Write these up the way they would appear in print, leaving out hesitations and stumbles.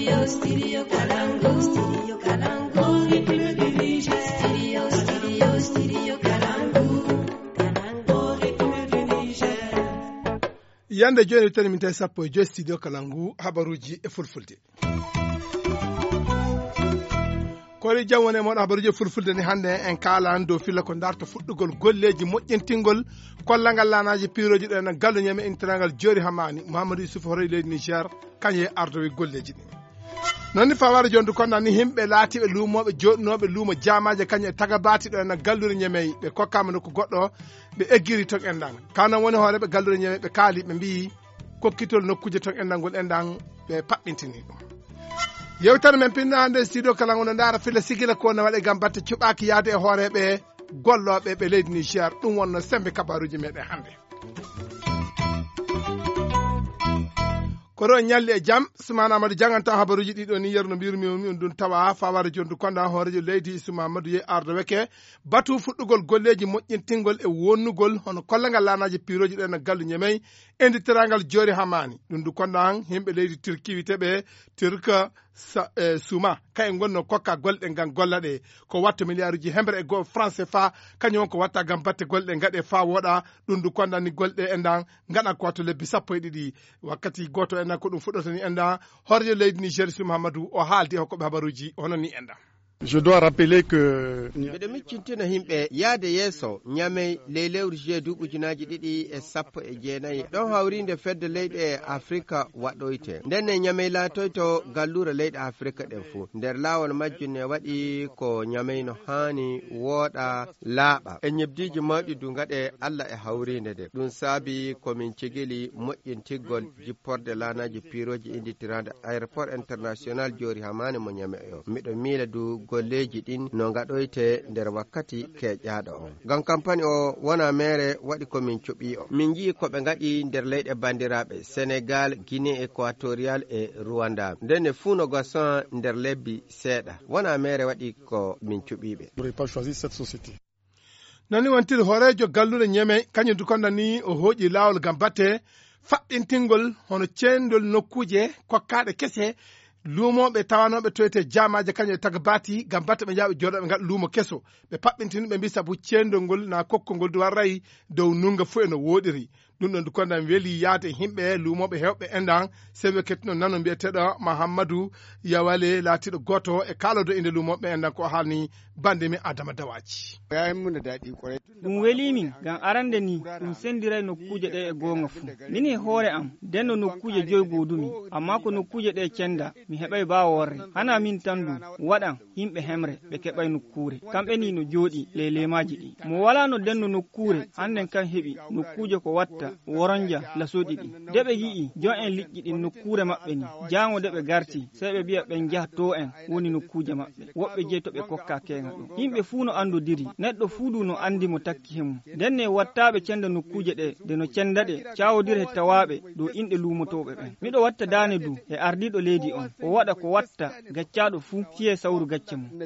Studio Kalangu. Studio Kalangu. Studio Kalangu. Yande joni tani min tay sappo e studio Kalangu habaruji e fulfulde. Kori jawone mon habaruji fulfulde ni hande en kalan do filla ko darto fuddugol golleji moƴƴintingol kollangal lanaji piroji do en gallo nyame intrangal jori hamani Muhammadu Yusuf Horoy leydi Niger kanye ardo wi golleji ni nonni fawara jondu konda ni himbe laatibe luumobe jodnobe luumo jamaje kanye tagabati do en gallure nyame be kokkama no ko goddo be eggiri tok endan kana woni hoore be gallure nyame be kaali be mbi kokkitol nokkuje tok endangol endan be pabbintini dum yewtan men pinna hande studio Kalangu no ndara filla sigila ko no wade gam batte cubaki yaade e hoorebe gollobe be leydi Niger dum wonno sembe kabaruji mede hande koro nyalli e jam sumana Amadou janganta habaruji dido ni yerno mbirmi on dun tawa fawara jondu konda hoorejo leydi Isuma Amadou ye ardo weke batu fuddugol golleji moƴƴintingol e wonnugol hono kollangal lanaji piroji den gallu nyemey endi terangal jori hamani dun du konda himbe leydi Turki witebe Turka suma kay gonno kokka golde ngan gollade ko watta milliarduji hembre e go français fa kanyon ko watta gam batte golde ngade fa woda dun du konda ni golde endan ngana ko to lebbi sappo e didi wakkati goto en ko dum fuddoto ni enda horje leydi Niger Muhammadu o haaldi hokko habaruji hono ni enda. Je dois rappeler que Bede miccintina himɓe yaade yeeso ñamey ley lewru juillet duuɓujunaji ɗiɗi e sappo e jeenayi ɗon hawrinde fedde leyɗe e afrika waɗoyte ndenne ñamey laatoyto gallure leyɗe afrika ɗen fuu nder laawol majjum ne waɗi ko ñamey no haani wooɗa laaɓa e ñebdiji mawɗi du gaɗe allah e hawrinde de ɗum saabi komin cigili moƴƴintiggol jipporde laanaji piroji inditirande aéroport international jori hamani mo ñame o miɗo miila du golleji ɗin no gaɗoyte nder wakkati keƴƴaɗo on gam campagne o wona mere waɗi komin cuɓi o min jii koɓe gaɗi nder leyɗe bandiraɓe Sénégal, Guinée équatorial e Rwanda ndenne fuu no gason nder lebbi seeɗa wona mere waɗi ko min cuɓiɓe. Nani wontiri horejo gallure nyeme kañum dukonda ni o hoƴi lawol gam batte faɗɗintingol hono cendol nokkuje kokkaɗe kese luumoɓe tawanoɓe toyete jamaje kañum taga bati gam batte ɓe jaaɓe joɗoɓe gaɗa luumo keso ɓe paɓɓintini ɓe mbi sabu cendol ngol na kokkongol du warrayi dow nunga fu eno woɗiri ɗum ɗon dukonda weeli yaade himɓe luumoɓe hewɓe endan sewe kettino nano mbiyeteɗo Mahamadou Yawale laatiɗo goto e kalodo inde luumoɓe endan ko haalni bandemi Adama Dawaji. ɗum welimin gam arande ni ɗum sendiray nokkuje ɗe e gonga fuu min e hoore am denno nokkuje joyi godumi amma ko nokkuje ɗe cenda mi heɓay bawo worre hana min tan du waɗan himɓe hemre ɓe keɓay nokkure kamɓe ni no jooɗi ley lemaji ɗi mo wala no denno nokkure handen kan heɓi nokkuje ko watta woronja lasoɗi ɗi deɓe yi'i jon en liƴƴi ɗin nokkure maɓɓe ni jango deɓe garti sey ɓe mbiya ɓen jaha to en woni nokkuje maɓɓe woɓɓe jeey to ɓe kokka kenga ɗum yimɓe fuu no andodiri neɗɗo fuu du no andi mo takki hemum ndenne wattaɓe cenda nokkuje ɗe de no cenda ɗe cawodir he tawaɓe dow inɗe luumotoɓe ɓen miɗo watta dane du e ardiɗo leydi on o waɗa ko watta gaccaɗo fuu fiye sawru gacce mum.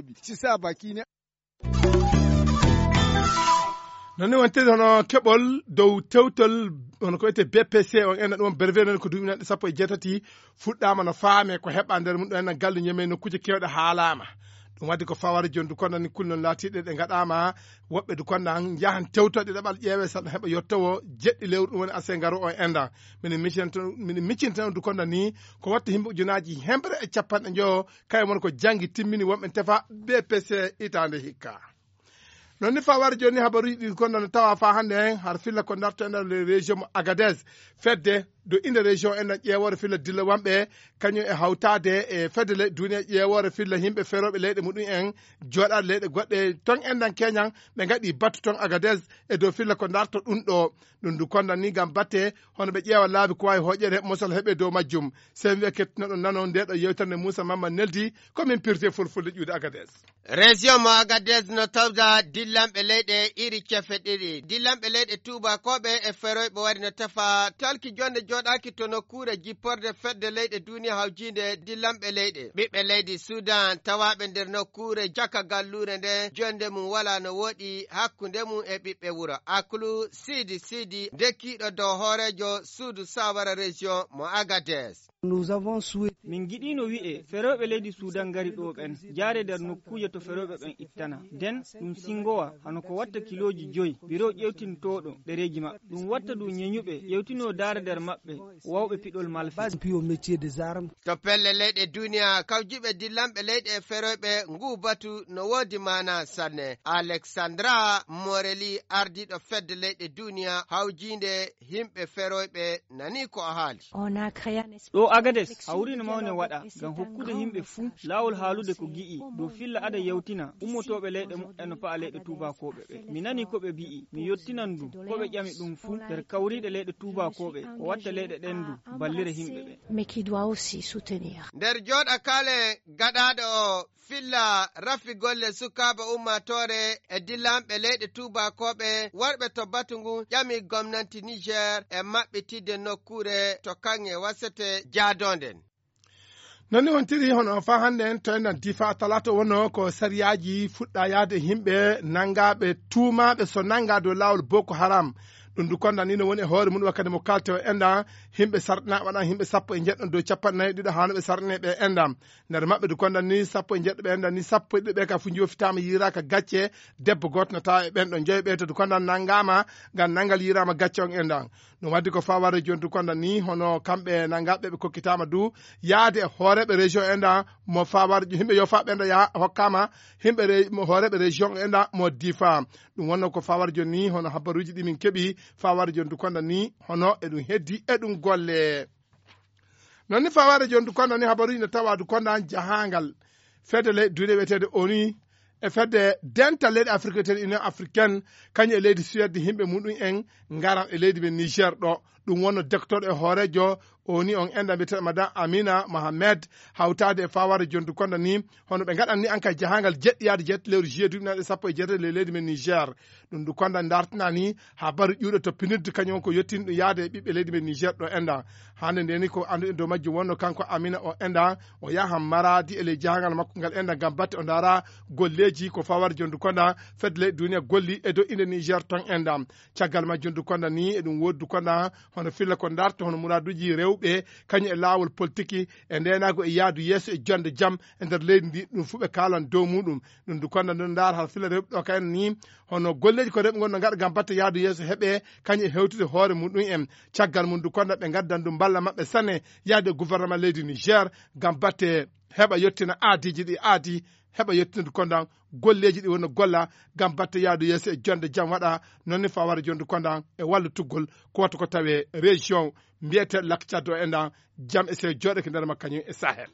nonni wontiri hono keɓol dow tewtol hono ko wiyete BPC on ena ɗum brevet ko duuɓi nanɗe sappo e jeetati fuɗɗama no faame ko heɓa nder mum ɗo ena gallu ñeme nokkuje kewɗe haalama ɗum wadde ko fawara joni du konda ni kulnon laatiɗe ɗe gaɗama woɓɓe du konda jahan tewtoɗe ɗeɓal ƴeewe saɗa heɓa yettowo jeɗɗi lewru ɗum woni ase garu o endan minen miccinten du konda ni ko watta himɓe ujunaji hembre e capanɗe joo kaye mon ko janggi timmini wonɓe tefa BPC itande hikka non ni fawara joni habaruji ɗi konda no tawa fa hande hen har filla ko darto e nder le région mo Agadez fedde do inde région en ƴeewore filla dilla wamɓe kañum e hawtade e fedde le duniya ƴeewore filla himɓe feroɓe leyɗe muɗum en joɗade leyɗe goɗɗe ton endan keñan ɓe gaɗi battu ton Agadez e dow filla ko darto ɗum ɗo ɗum du konda ni gam batte hono ɓe ƴeewa laabi ko wawi hoƴƴede mosal heeɓe dow majjum sey wiya kettinoɗo nano ndeɗo yewtande Moussa Mamma neldi komin pirte fulfulde ƴuude Agadez. Région mo Agadez no tawda dillamɓe leyɗe iri cefe ɗiɗi dillamɓe leyɗe tubakoɓe e feroyɓe wari no tefa talki jonde joɗaki to nokkure jipporde fedde leyɗe duniya hawjinde dillamɓe leyɗe ɓiɓɓe leydi Sudan tawaɓe nder nokkure jaka gallure nde jonde mum wala no woɗi hakkunde mum e ɓiɓɓe wuro Aklu Sidi dekkiɗo dow hoorejo suudu Sawara région mo Agadez. min giɗino wi'e feroɓe leydi sudan gari ɗo ɓen jaare nder nokkuje to feroɓe ɓen ittana nden ɗum singowa hano ko watta kiloji 5 biro ƴewtintoɗo ɗereji maɓɓe ɗum watta ɗum nyeñuɓe ƴewtino daara nder maɓɓe wawɓe piɗol malfe to pelle leyɗe duniya kawjiɓe dillanɓe leyɗe feroyɓe ngu batu no woodi mana sanne. Alexandra Morelli ardiɗo fedde leyɗe duniya hawjinde himɓe feroyɓe nani ko a haali. ɗo agades hawrino mawne waɗa ngam hokkude himɓe fuu laawol haalude ko gi'i dow filla ada yewtina ummotoɓe leyɗe mu'en no pa'a leyɗe tubakoɓe ɓe. mi nani ko ɓe mbi'i mi yottinan du ko ɓe ƴami ɗum fuu nder kawriɗe leyɗe tubakoɓe o watta leyɗe ɗen du ballire himɓe ɓe. nder jooɗa kale gaɗaɗo o filla rafi golle sukaba ummatore e dillanɓe leyɗe tubakoɓe warɓe to batu ngu ƴami gomnati Niger e maɓɓitide nokkure to kange wasete jaadonden. nani on tiri hono fa hande en to en difa talata wono ko sariyaji fuɗɗa yaade himɓe nangaɓe tuumaɓe so nanga dow lawol Boko Haram ɗum du konda ni no woni hoore mum wakkati mo kalte o enda himɓe sarɗina waɗa himɓe 10 dow 42 hanoɓe sarɗine ɓe enda nder maɓɓe du konda ni 10 ɓe enda ni 10 ɓe ka fu jofitama yiraka gacce debbo goto nata e ɓen ɗo joyi ɓe to du konda nangama ngam nangal yirama gacce on enda ɗum waddi ko faware joni du konda ni hono kamɓe nangaɓe ɓe kokkitama du yaade hooreɓe région enda mo faware himɓe yo fa ɓenda ya hokkama himɓe hooreɓe région enda mo difa ɗum wonno ko faware joni ni hono habaruji ɗi min keeɓi faware joni du konda ni hono eɗum heddi eɗum golle non ni faware joni du konda ni habaruji ne tawa du konda jahangal fedde leydi duuɗe wiyetede ONU e fedde dental leydi Afrique tede Union africaine kañum e leydi Suède himɓe muɗum en ngaran e leydi ɓe Niger ɗo ɗum wonno docteur e hoorejo ONU on enda mbiyete madame Amina Mohamed hawtade e faware joni du konda ni hono ɓe gaɗan ni an ka jahangal jeɗɗiyade jetti lewru juillet duɓinaɗe 17 le leydi men Niger ɗum du konda dartina ni habaru ƴuuɗo to pinirde kañum on ko yettini ɗum yaade e ɓiɓɓe leydi men Niger ɗo enda hande ndeni ko anduɗen dow majjum wonno kanko Amina o enda o yaha maradi e ley jahangal makko ngal enda ngam batte o dara golleji ko faware joni du konda fedde leydi duniya golli e dow inde Niger ton enda caggal majjum du konda ni e ɗum wodi du konda hono filla ko darta hono muraduji rewɓe kañum e lawol politique e ndenago e yaadu yesso e jonde jaam e nder leydi ndi ɗum fu ɓe kalan dow muɗum ɗum du konda ɗon dar har filla rewɓe ɗo kayne ni hono golleji ko rewɓe gonno gaɗa gam batte yaadu yesso heeɓe kañum e hewtude hoore muɗum en caggal mum du konda ɓe gaddan ɗum balla mabɓe sanne yaade gouvernement leydi Niger gam batte heɓa yettina aadiji ɗi aadi heɓa yettindu kondan golleji ɗi wonno golla gam batte yaadu yesso e jonde jaam waɗa noon ni faware joni du kondan e wallutuggol ko watta ko tawe région mbiyete lakkicaddo endan jaam e sewo jooɗe ko nder makko kañum e Sahel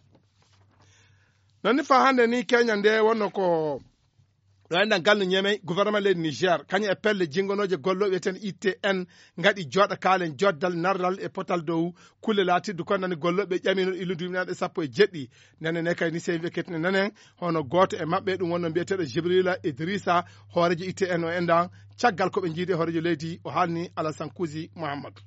noon ni fa hande ni Kenya nde wonno ko ɗo endan gallo ñemey gouvernement leydi Niger kañum e pelle jingonoje golloɓe wiyeten ITN gaɗi jooɗa kaalen joddal nardal e potal dow kulle laatiɗe kondani golloɓe ƴamino illuduminaɗe 17 nene kay ni sewi kettine nenen hono goto e mabɓe ɗum wonno mbiyeteɗo Jibrila Idrissa hoorejo ITN o endan caggal koɓe jiide hoorejo leydi o haalni Alassane Kouzi Mouhamadou.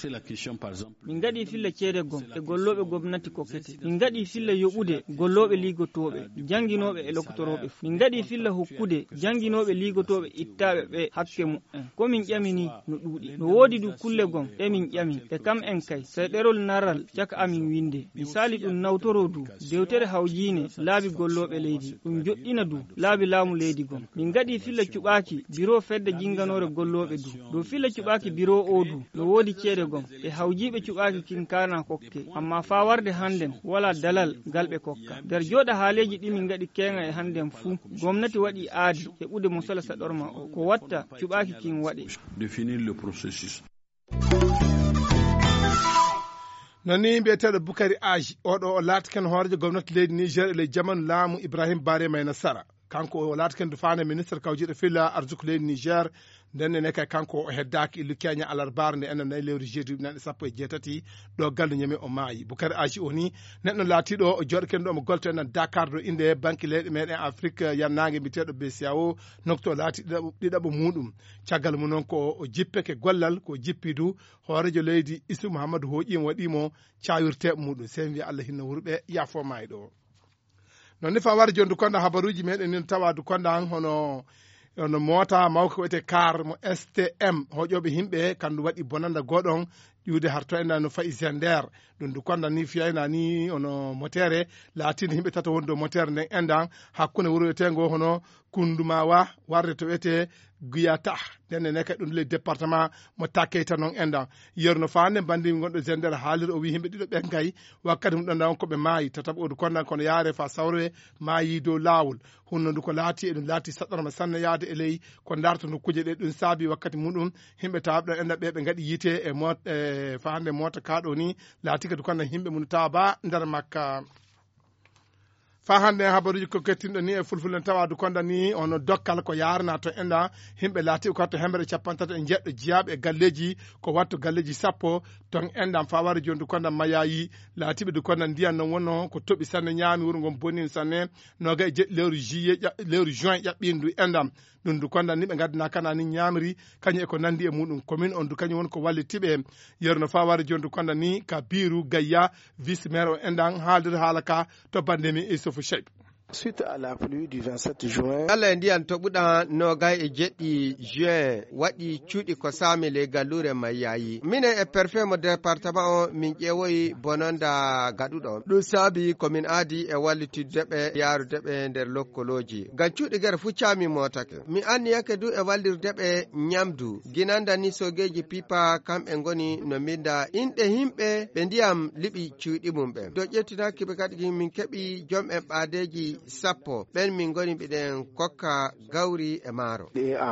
min gaɗi filla ceede gom e golloɓe gomnati kokkete min gaɗi filla yoɓude golloɓe ligotoɓe jangguinoɓe e lokotoroɓe min gaɗi filla hokkude jangguinoɓe ligotoɓe ittaɓe ɓe hakke mu'en ko min ƴamini no ɗuuɗi no woodi du kulle gom ɗe min ƴami e kam en kay so ɗerol naral caka amin winde misali ɗum nawtoro du dewtere hawjine laabi golloɓe leydi ɗum joɗɗina du laabi laamu leydi gom min gaɗi filla cuɓaki biro fedde jinganore golloɓe du dow filla cuɓaki biro o du no woodi ceede gom e hawjiɓe cuɓaki kinkana kokke amma fa warde handen wala dalal galɓe kokka nder jooɗa haaleji ɗi min gaɗi kenga e handen fuu gomnati waɗi aadi e ɓude musala saɗorma o ko watta cuɓaki kin waɗe noni mbiyeteɗo Boukari Aji oɗo o laatiken hoorejo gomnati leydi Niger e ley jamanu laamu Ibrahima Bare Mayna Sara kanko o laatiken dufane ministre kawjiɗo filla arsuku leydi Niger ndenne kay kanko o heddaki illu Kenya alarbar nde enen nayi lewru jeeɗiɗi nanɗe 17 ɗo gallu ñami o maayi Boukari Aji o ni neɗɗo laatiɗo o joɗken ɗo mo golto enen Dakar ɗo inde banque leyɗe meɗen Afrique yannage mbiteɗo BCEAO nokto laati ɗiɗaɓo muɗum caggal mum noon ko o jippeke gollal ko jippidu hoorejo leydi Issou Mouhamadou Hoƴima waɗimo cawirte muɗum sen wiya Allah hinno wurɓe yaafo maayi ɗo non ni fa wari joni du konda habaruji meɗen nin tawa du konda han hono mota mawko wiyete car mo STM hoƴoɓe himɓe kandu waɗi bonanda goɗon yude harto ena no fayi zender ɗum du konda ni fiyayna ni ono motere laatino himɓe tata woni dow motere nden endan hakkunde wuro wetengo hono kundumawa warde to wiyete guyata nenne ne kay ɗum le département mo takkeyta noon endan yerno fande bandimi gonɗo zender haalir o wi himɓe ɗiɗo ɓen kay wakkati mum ɗon koɓe maayi tataɓa odu kondan kono yaare fa sawre maayi dow lawol hunno ndu ko laati e ɗum laati saɗɗorma sanne yaade e ley ko darto nokkuje ɗe ɗum saabi wakkati muɗum himɓe tawaɓe ɗon enda ɓe gaɗi yite e fa hande mota kaɗo ni laati kadi kondan himɓe mum tawa ba nder makka fa hande habaruji ko kettinɗo ni e fulfulen tawadu konda ni ono dokkal ko yarna to enda himɓe laati ko to hemɓere capantati e jeɗɗo jiyaɓe e galleji ko watto galleji sappo ton endan fa wari joni du konda mayayi laatiɓe du konda ndiyan non wonno ko toɓi sanne ñaami wuro ngon bonini sanne noga e jeɗɗi lewru juin ƴaɓɓindu endam ɗum du konda ni ɓe gaddana kana ni ñamri kañum e ko nandi e muɗum commune on du kañum woni ko wallitiɓe yerno fa wari joni du konda ni ka biru gayya vice maire o endan haaldir haala ka to bandemi Issoufou Cheib. Suite à la pluie du 27 juin, Allah ndiyan toɓuɗa nogay e jeɗɗi juin waɗi cuuɗi ko saami le gallure mayayi minen e préfet mo département o min ƴeewoyi bononda gaɗuɗo ɗum saabi komin aadi e wallitiddeɓe yaarudeɓe nder lokkoloji ngam cuuɗi gere fuccami motake mi anniyake du e wallirdeɓe ñamdu ginanda ni sogeji pipa kamɓe ngoni no minda inɗe himɓe ɓe ndiyam liɓi cuuɗi mum ɓe do ƴettinakiɓe kadi min keɓi joom en ɓaadeji sappo ɓen min goni ɓiɗen kokka gawri e maaro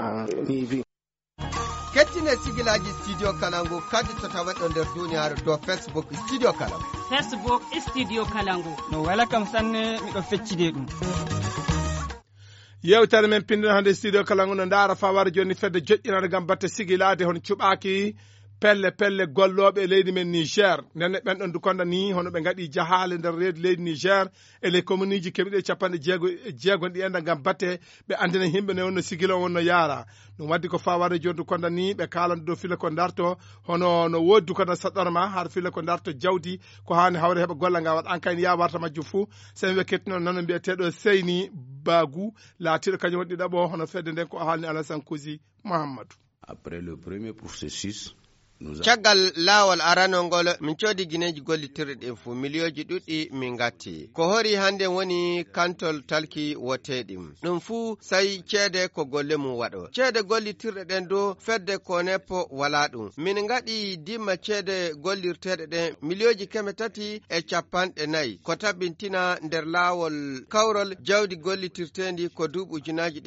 kettine sigilaji studio kalangu kadi to tawaɗo nder duniyaaru dow facebook studio kalangu no wala kam sanne miɗo feccide ɗum yewtere men pindino hande studio kalangu no ndaara fawara joni fedde joƴƴinade gam batte sigilade hon cuɓaki pelle golloɓe e leydi men Niger nenne ɓen ɗon du konda ni hono ɓe gaɗi jahale nder reedi leydi Niger e les communes ji keɓiɗe capanɗe jeegon ɗi enda gam batte ɓe andina himɓe ne wonno sigilo wonno yaara ɗum waddi ko fawade joni du konda ni ɓe kalande dow file ko darto hono no woddu konda saɗɗorma har file ko darto jawdi ko hani hawre heɓa golla nga waɗa an kayne ya warta majjum fou sen wi kettino noon mbiyeteɗo Seyni Bagou laatiɗo kañum waɗi ɗaɓo hono fedde nden ko haalni Alassane Kousi Mahamadou. Après le premier processus caggal laawol aranongol min coodi guineji gollitirɗe ɗin fuu milliyoji ɗuɗɗi min gatti ko hori hande woni kantol talki woteɗim ɗum fuu sai ceede ko golle mum waɗo ceede gollitirɗe ɗen do fedde ko neppo wala ɗum min gaɗi dimma ceede gollirteɗe ɗen milliyoji 350 ko tabintina nder laawol kawrol jawdi gollitirtendi ko duuɓi ujunaji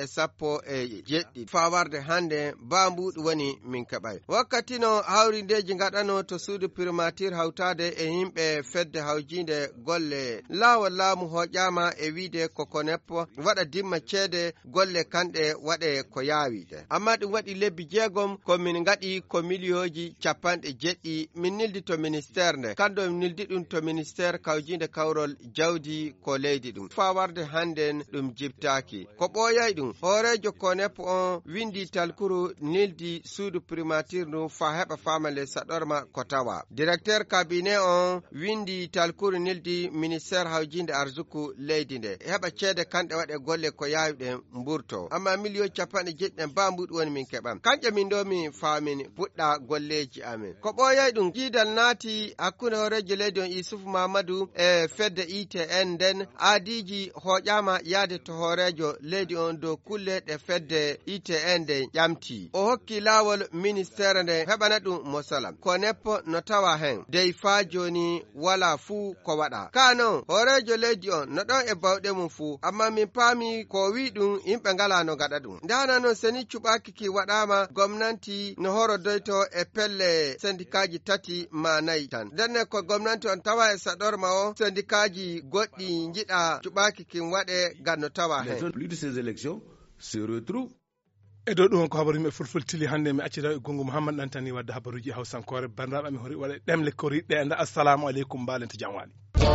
217 fawarde hande bambuɗi woni min keɓay wakkati no hawrindeji gaɗano to suudu primature hawtade e himɓe fedde hawjinde golle laawol laamu hoƴama e wiide koko neppo waɗa dimma ceede golle kanɗe waɗe ko yaawiɗe amma ɗum waɗi lebbi 6 komin gaɗi ko milliyoji 70 min nildi to ministére nde kanɗo min nildi ɗum to ministére kawjinde kawrol jawdi ko leydi ɗum fawarde hannden ɗum jibtaki ko ɓooyay ɗum hoorejo ko neppo on windi talkuru nildi suudu primature ɗum fa heɓa famale saɗorma ko tawa directeur cabinet on windi talkuru nildi ministére hawjinde arzuku leydi nde heɓa ceede kanɗe waɗe golle ko yaawiɗen mburto amma million 70 bambuɗi woni min keɓam kanƴe min ɗo min faamin puɗɗa golleji amen ko ɓooyay ɗum jiidal naati hakkunde horejo leydi on Issoufou Mamadou e fedde ITN nden aadiji hoƴama yaade to horejo leydi on dow kulle ɗe fedde ITN nde ƴamti o hokki laawol ministére nde heɓana ɗum mosalam ko neppo no tawa hen dey fa joni wala fuu ko waɗa kano horejo leydi on no ɗon e bawɗe mum fuu amma min paami ko wi ɗum yimɓe ngala no gaɗa ɗum ndana noon seni cuɓaki ki waɗama gomnanti no horodoyto e pelle syndikaji 3 ma 4 tan ndenne ko gomnanti on tawa e saɗorma o syndikaji goɗɗi jiɗa cuɓaki kin waɗe ngam no tawa hen plus de ces élections se retrouve e dow ɗum ko habaru yimɓe fulfultili hannde mi accita e gongo Mouhammad ɗantani wadde habaruji hawsankore bandiraɓe mi hori waɗa ɗemle ko riɗɗe enda assalamu aleykum mbalente jam waali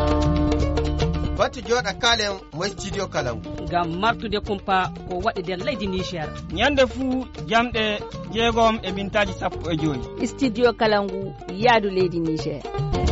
batu joɗa kalen mo studio kalangu ngam martude kumpa ko waɗi nder leydi Niger ñande fuu jamɗe 6 e mintaji 15 studio kalangu yaadu leydi Niger